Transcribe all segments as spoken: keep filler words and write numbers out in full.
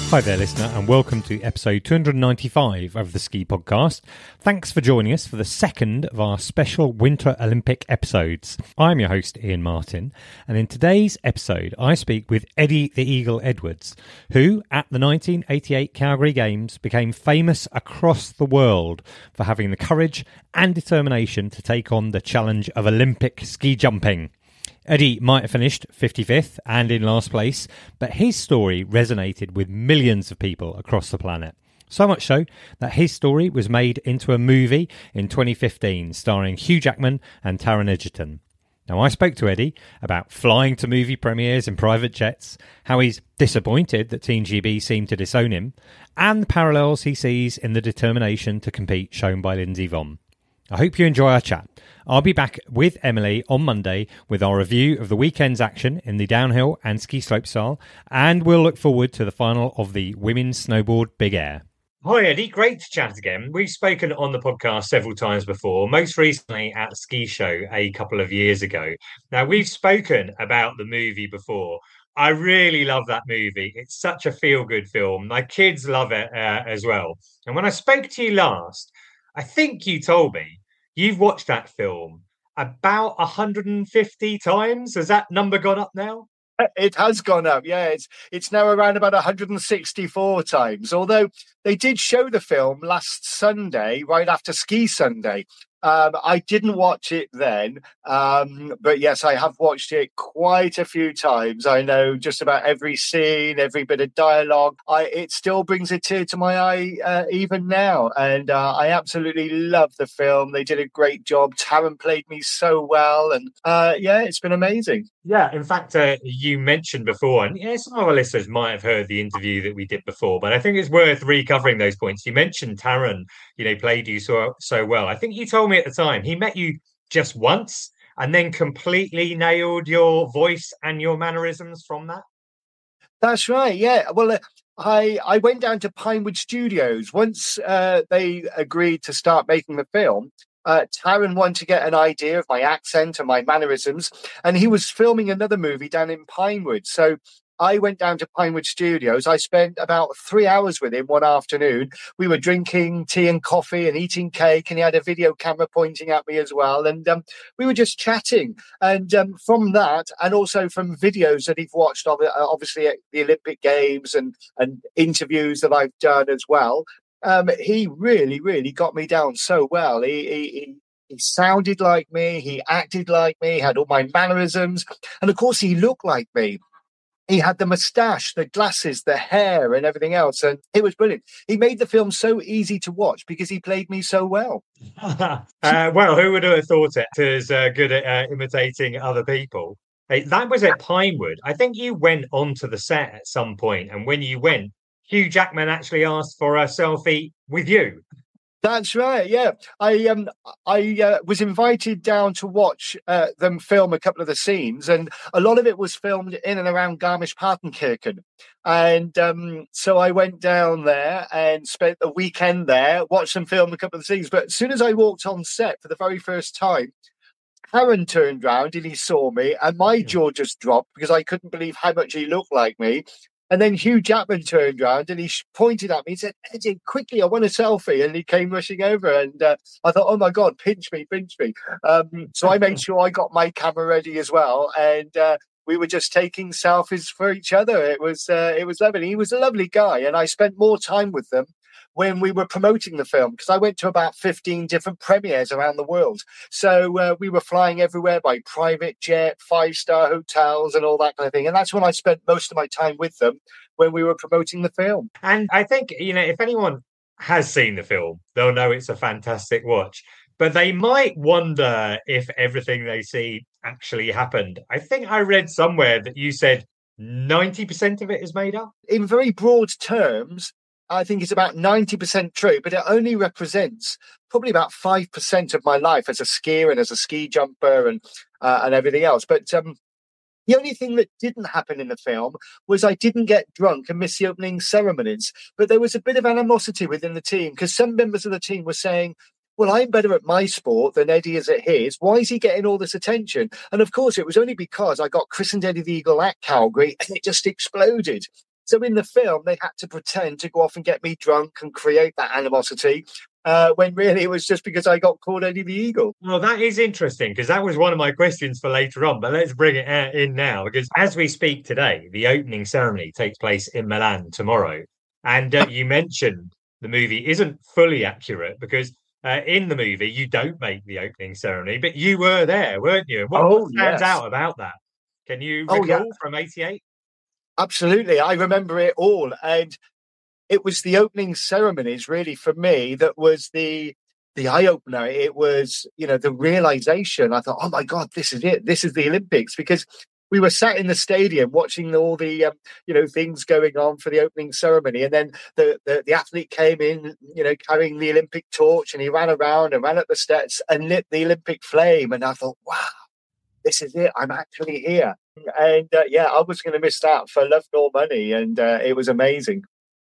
Hi there, listener, and welcome to episode two hundred ninety-five of the Ski Podcast. Thanks for joining us for the second of our special Winter Olympic episodes. I'm your host, Ian Martin, and in today's episode, I speak with Eddie the Eagle Edwards, who, at the nineteen eighty-eight Calgary Games, became famous across the world for having the courage and determination to take on the challenge of Olympic ski jumping. Eddie might have finished fifty-fifth and in last place, but his story resonated with millions of people across the planet. So much so that his story was made into a movie in twenty fifteen starring Hugh Jackman and Taron Egerton. Now, I spoke to Eddie about flying to movie premieres in private jets, how he's disappointed that Team G B seemed to disown him, and the parallels he sees in the determination to compete shown by Lindsey Vonn. I hope you enjoy our chat. I'll be back with Emily on Monday with our review of the weekend's action in the downhill and ski slopestyle, and we'll look forward to the final of the women's snowboard big air. Hi Eddie, great to chat again. We've spoken on the podcast several times before, most recently at the Ski Show a couple of years ago. Now, we've spoken about the movie before. I really love that movie. It's such a feel-good film. My kids love it uh, as well. And when I spoke to you last, I think you told me you've watched that film about one hundred fifty times. Has that number gone up now? It has gone up, yeah. It's it's now around about one hundred sixty-four times. Although they did show the film last Sunday, right after Ski Sunday. Um, I didn't watch it then, um, but yes, I have watched it quite a few times. I know just about every scene, every bit of dialogue. I, it still brings a tear to my eye uh, even now, and uh, I absolutely love the film. They did a great job. Taron played me so well, and uh, yeah, it's been amazing. Yeah, in fact, uh, you mentioned before, and yeah, some of our listeners might have heard the interview that we did before, but I think it's worth recovering those points. You mentioned Taron, you know, played you so so well. I think you told me at the time he met you just once and then completely nailed your voice and your mannerisms from that. That's right. Yeah. Well, uh, I I went down to Pinewood Studios once uh, they agreed to start making the film. Uh, Taron wanted to get an idea of my accent and my mannerisms, and he was filming another movie down in Pinewood. So I went down to Pinewood Studios. I spent about three hours with him one afternoon. We were drinking tea and coffee and eating cake, and he had a video camera pointing at me as well. And um, we were just chatting. And um, from that, and also from videos that he'd watched, of, obviously at the Olympic Games and, and interviews that I've done as well, um, he really, really got me down so well. He, he, he He sounded like me. He acted like me. He had all my mannerisms. And of course, he looked like me. He had the moustache, the glasses, the hair, and everything else. And it was brilliant. He made the film so easy to watch because he played me so well. uh, well, who would have thought it? As uh, good at uh, imitating other people. Hey, that was at Pinewood. I think you went onto the set at some point, and when you went, Hugh Jackman actually asked for a selfie with you. That's right. Yeah, I um I uh, was invited down to watch uh, them film a couple of the scenes, and a lot of it was filmed in and around Garmisch-Partenkirchen. And um, so I went down there and spent the weekend there, watched them film a couple of the scenes. But as soon as I walked on set for the very first time, Taron turned round and he saw me, and my jaw just dropped because I couldn't believe how much he looked like me. And then Hugh Jackman turned around and he pointed at me and said, "Eddie, quickly, I want a selfie." And he came rushing over. And uh, I thought, oh, my God, pinch me, pinch me. Um, so I made sure I got my camera ready as well. And uh, we were just taking selfies for each other. It was uh, it was lovely. He was a lovely guy. And I spent more time with them when we were promoting the film, because I went to about fifteen different premieres around the world. So uh, we were flying everywhere by private jet, five-star hotels and all that kind of thing. And that's when I spent most of my time with them when we were promoting the film. And I think, you know, if anyone has seen the film, they'll know it's a fantastic watch. But they might wonder if everything they see actually happened. I think I read somewhere that you said ninety percent of it is made up. In very broad terms, I think it's about ninety percent true, but it only represents probably about five percent of my life as a skier and as a ski jumper and uh, and everything else. But um, the only thing that didn't happen in the film was I didn't get drunk and miss the opening ceremonies. But there was a bit of animosity within the team because some members of the team were saying, well, I'm better at my sport than Eddie is at his. Why is he getting all this attention? And of course, it was only because I got christened Eddie the Eagle at Calgary and it just exploded. So in the film, they had to pretend to go off and get me drunk and create that animosity. Uh, when really it was just because I got called Eddie the Eagle. Well, that is interesting because that was one of my questions for later on, but let's bring it in now because as we speak today, the opening ceremony takes place in Milan tomorrow. And uh, you mentioned the movie isn't fully accurate because uh, in the movie, you don't make the opening ceremony, but you were there, weren't you? What, Oh, what stands yes. out about that? Can you recall oh, yeah. from eighty-eight? Absolutely. I remember it all. And it was the opening ceremonies, really, for me, that was the the eye opener. It was, you know, the realization. I thought, oh my God, this is it. This is the Olympics, because we were sat in the stadium watching all the, um, you know, things going on for the opening ceremony, and then the, the the athlete came in, you know, carrying the Olympic torch, and he ran around and ran up the steps and lit the Olympic flame. And I thought, wow, this is it. I'm actually here. And uh, yeah, I was going to miss that for love nor money, and uh, it was amazing.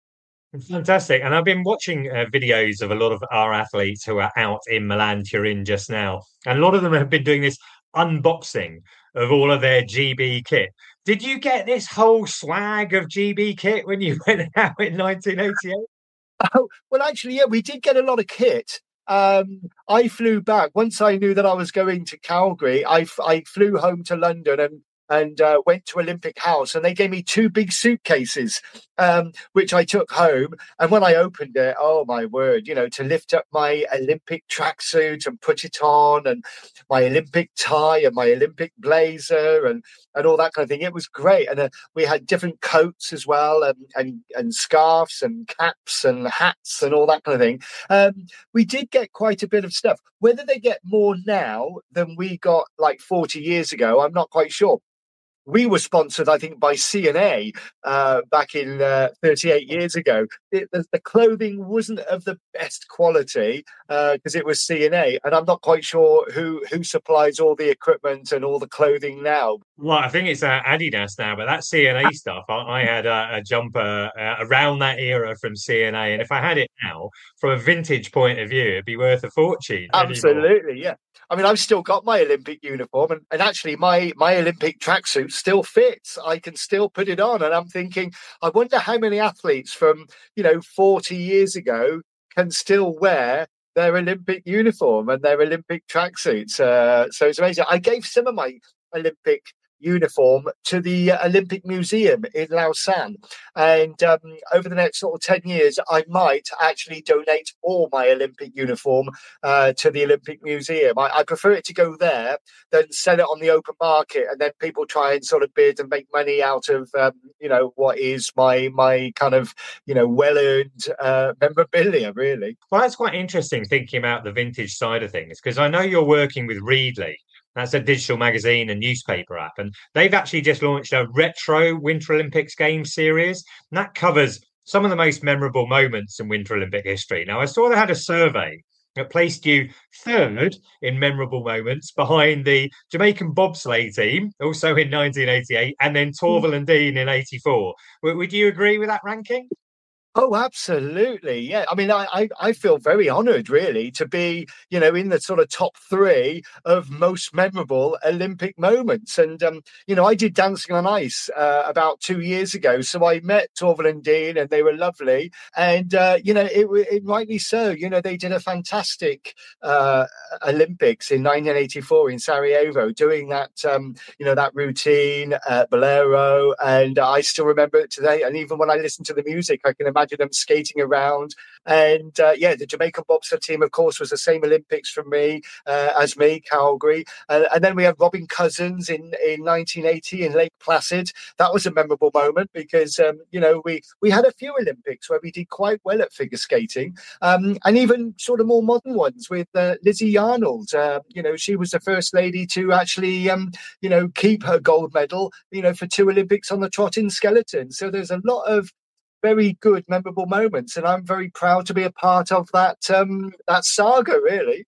Fantastic. And I've been watching uh, videos of a lot of our athletes who are out in Milan Turin just now. And a lot of them have been doing this unboxing of all of their G B kit. Did you get this whole swag of G B kit when you went out in nineteen eighty-eight? Oh, well, actually, yeah, we did get a lot of kit. Um, I flew back. Once I knew that I was going to Calgary, I, I flew home to London and and uh, went to Olympic House, and they gave me two big suitcases, um, which I took home. And when I opened it, oh my word, you know, to lift up my Olympic tracksuit and put it on, and my Olympic tie and my Olympic blazer and, and all that kind of thing. It was great. And uh, we had different coats as well, and, and, and scarves and caps and hats and all that kind of thing. Um, we did get quite a bit of stuff. Whether they get more now than we got like forty years ago, I'm not quite sure. We were sponsored, I think, by C and A uh, back in uh, thirty-eight years ago. It, the, the clothing wasn't of the best quality because uh, it was C and A, and I'm not quite sure who who supplies all the equipment and all the clothing now. Well, I think it's uh, Adidas now, but that C and A stuff, I, I had a, a jumper uh, around that era from C and A, and if I had it now, from a vintage point of view, it'd be worth a fortune. Absolutely, anymore. Yeah. I mean, I've still got my Olympic uniform, and, and actually my, my Olympic tracksuit still fits. I can still put it on, and I'm thinking, I wonder how many athletes from, you know, forty years ago can still wear their Olympic uniform and their Olympic tracksuits. Uh, so it's amazing. I gave some of my Olympic uniform to the Olympic Museum in Lausanne, and um, over the next sort of ten years I might actually donate all my Olympic uniform uh, to the Olympic Museum. I, I prefer it to go there than sell it on the open market, and then people try and sort of bid and make money out of um, you know what is my my kind of you know well-earned uh, memorabilia, really. Well, that's quite interesting thinking about the vintage side of things, because I know you're working with Readly. That's a digital magazine and newspaper app. And they've actually just launched a retro Winter Olympics Games series. And that covers some of the most memorable moments in Winter Olympic history. Now, I saw they had a survey that placed you third in memorable moments behind the Jamaican bobsleigh team, also in nineteen eighty-eight, and then Torvill and Dean in eighty-four. Would you agree with that ranking? Oh, absolutely. Yeah. I mean, I, I, I feel very honoured, really, to be, you know, in the sort of top three of most memorable Olympic moments. And, um, you know, I did Dancing on Ice uh, about two years ago. So I met Torvill and Dean, and they were lovely. And, uh, you know, it, it rightly so. You know, they did a fantastic uh, Olympics in nineteen eighty-four in Sarajevo, doing that, um, you know, that routine, uh, Bolero. And I still remember it today. And even when I listen to the music, I can imagine Imagine them skating around. And uh, yeah, the Jamaican bobsled team, of course, was the same Olympics for me uh, as me, Calgary. Uh, and then we had Robin Cousins in, in nineteen eighty in Lake Placid. That was a memorable moment because, um, you know, we, we had a few Olympics where we did quite well at figure skating, um, and even sort of more modern ones with uh, Lizzie Arnold. Uh, you know, she was the first lady to actually, um, you know, keep her gold medal, you know, for two Olympics on the trot in skeleton. So there's a lot of very good, memorable moments, and I'm very proud to be a part of that um, that saga, really.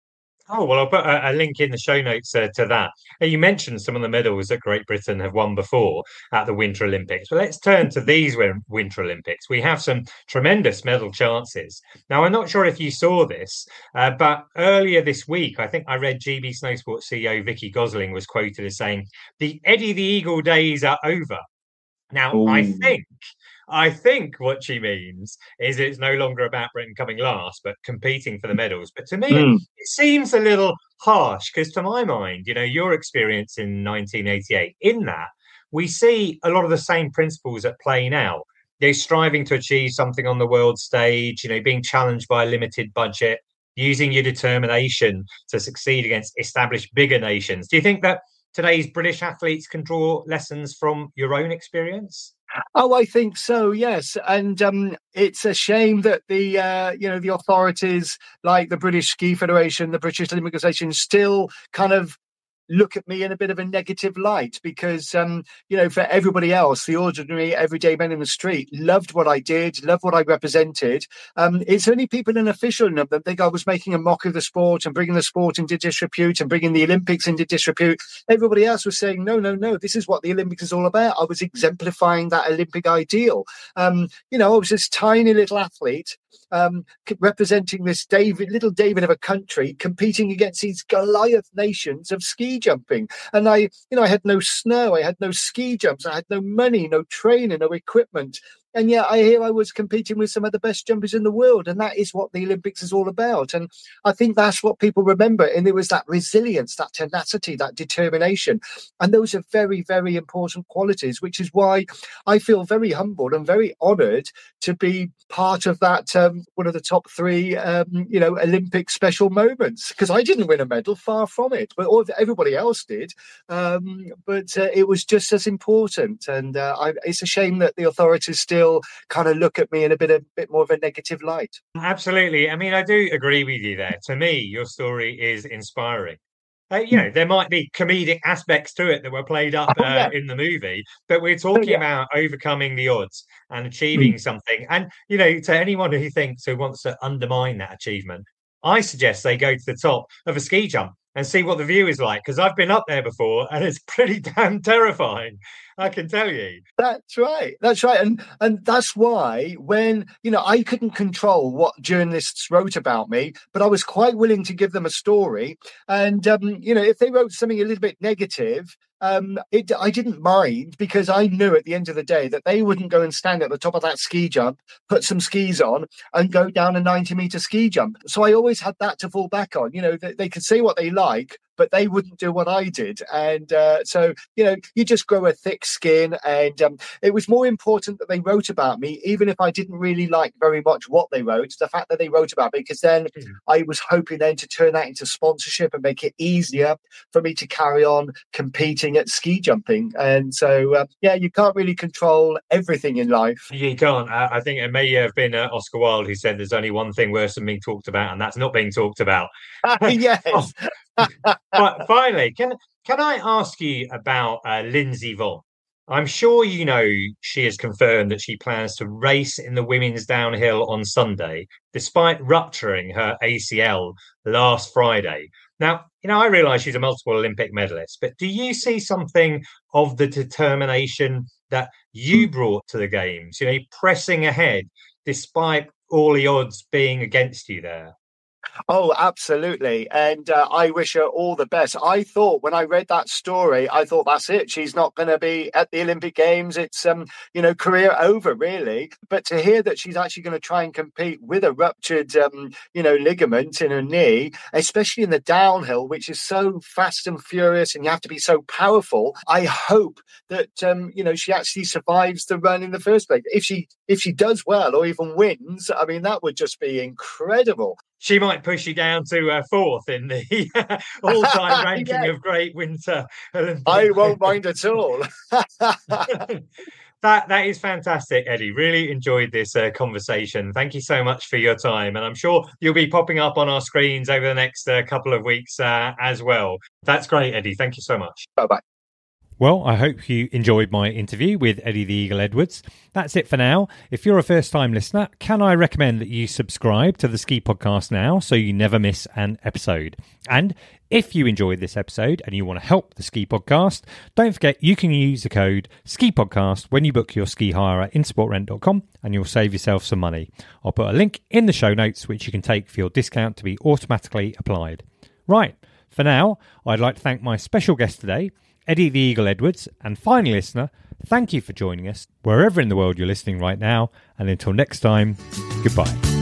Oh, well, I'll put a, a link in the show notes uh, to that. You mentioned some of the medals that Great Britain have won before at the Winter Olympics. But let's turn to these Winter Olympics. We have some tremendous medal chances. Now, I'm not sure if you saw this, uh, but earlier this week, I think I read G B Snowsport C E O Vicky Gosling was quoted as saying, "The Eddie the Eagle days are over." Now, Ooh. I think I think what she means is it's no longer about Britain coming last, but competing for the medals. But to me, it, Mm. it seems a little harsh because, to my mind, you know, your experience in nineteen eighty-eight, in that we see a lot of the same principles at play now. They're striving to achieve something on the world stage, you know, being challenged by a limited budget, using your determination to succeed against established bigger nations. Do you think that today's British athletes can draw lessons from your own experience? Oh, I think so. Yes, and um, it's a shame that the uh, you know the authorities like the British Ski Federation, the British Olympic Association, still kind of look at me in a bit of a negative light because, um, you know, for everybody else, the ordinary everyday men in the street loved what I did, loved what I represented. Um, it's only people in officialdom that think I was making a mock of the sport and bringing the sport into disrepute and bringing the Olympics into disrepute. Everybody else was saying, no, no, no, this is what the Olympics is all about. I was exemplifying that Olympic ideal. Um, you know, I was this tiny little athlete Um, representing this David, little David of a country, competing against these Goliath nations of ski jumping. And I, you know, I had no snow, I had no ski jumps, I had no money, no training, no equipment. And yet I hear I was competing with some of the best jumpers in the world. And that is what the Olympics is all about. And I think that's what people remember. And there was that resilience, that tenacity, that determination. And those are very, very important qualities, which is why I feel very humbled and very honoured to be part of that, um, one of the top three, um, you know, Olympic special moments. Because I didn't win a medal, far from it, but all, everybody else did. Um, but uh, it was just as important. And uh, I, it's a shame that the authorities still kind of look at me in a bit a bit more of a negative light. Absolutely. I mean, I do agree with you there. To me, your story is inspiring. Uh, you know, there might be comedic aspects to it that were played up Oh, yeah. uh, in the movie, but we're talking Oh, yeah. about overcoming the odds and achieving Mm. something. And, you know, to anyone who thinks who wants to undermine that achievement, I suggest they go to the top of a ski jump and see what the view is like, because I've been up there before and it's pretty damn terrifying, I can tell you. That's right. That's right. And and that's why when, you know, I couldn't control what journalists wrote about me, but I was quite willing to give them a story. And, um, you know, if they wrote something a little bit negative, um, it, I didn't mind because I knew at the end of the day that they wouldn't go and stand at the top of that ski jump, put some skis on and go down a ninety meter ski jump. So I always had that to fall back on. You know, they, they could say what they like, but they wouldn't do what I did. And uh, so, you know, you just grow a thick skin. And um, it was more important that they wrote about me, even if I didn't really like very much what they wrote, the fact that they wrote about me, because then mm. I was hoping then to turn that into sponsorship and make it easier for me to carry on competing at ski jumping. And so, uh, yeah, you can't really control everything in life. You can't. I, I think it may have been uh, Oscar Wilde who said there's only one thing worse than being talked about, and that's not being talked about. Yes. oh. But finally, can can I ask you about uh, Lindsey Vonn? I'm sure you know she has confirmed that she plans to race in the women's downhill on Sunday, despite rupturing her A C L last Friday. Now, you know, I realise she's a multiple Olympic medalist, but do you see something of the determination that you brought to the Games, you know, pressing ahead despite all the odds being against you there? Oh, absolutely. And uh, I wish her all the best. I thought when I read that story, I thought that's it. She's not going to be at the Olympic Games. It's, um, you know, career over, really. But to hear that she's actually going to try and compete with a ruptured, um, you know, ligament in her knee, especially in the downhill, which is so fast and furious and you have to be so powerful. I hope that, um, you know, she actually survives the run in the first place. If she, if she does well or even wins, I mean, that would just be incredible. She might push you down to uh, fourth in the all-time ranking yeah. of great winter Olympics. I won't mind at all. that that is fantastic, Eddie. Really enjoyed this uh, conversation. Thank you so much for your time, and I'm sure you'll be popping up on our screens over the next uh, couple of weeks uh, as well. That's great, Eddie. Thank you so much. Bye-bye. Well, I hope you enjoyed my interview with Eddie the Eagle Edwards. That's it for now. If you're a first-time listener, can I recommend that you subscribe to the Ski Podcast now so you never miss an episode? And if you enjoyed this episode and you want to help the Ski Podcast, don't forget you can use the code Ski Podcast when you book your ski hire at intersport rent dot com and you'll save yourself some money. I'll put a link in the show notes which you can take for your discount to be automatically applied. Right, for now, I'd like to thank my special guest today, Eddie the Eagle Edwards, and finally, listener, thank you for joining us wherever in the world you're listening right now. And until next time, goodbye.